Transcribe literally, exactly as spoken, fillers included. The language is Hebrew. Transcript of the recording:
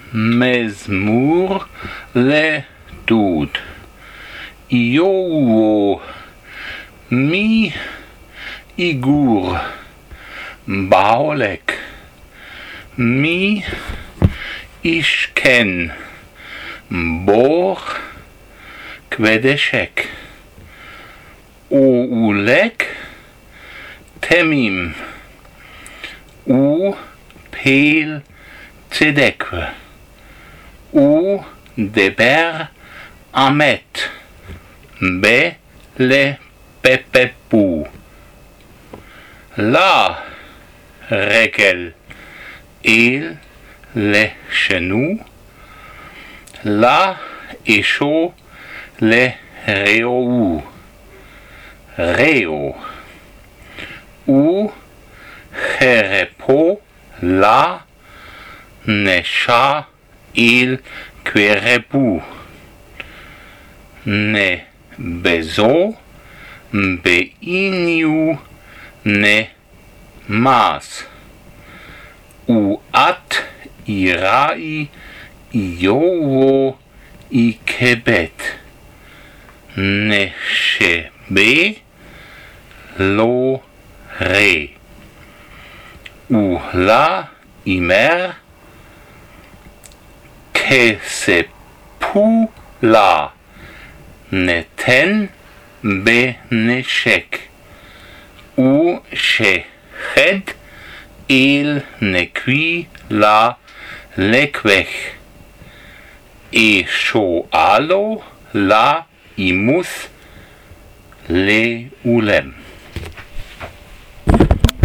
מזמור לדוד. יואו מי איגור בעולק, מי ישכן בור כבדשק, ואולק תמים ופעיל צדק, ודבר אמת בלפפפו. לה רגל אל לשנו, לה אישו לרעהו, רעו, וחרפו לה נשה אל קרבו, נבזו בעיניו נמס, ואת יראי יואו יקבת, נשבה לא רע, ולה אמר כספו לה נתן בנשק, ושחד אל נקוי לה לקבך, אשואלו לה אימוס לעולם.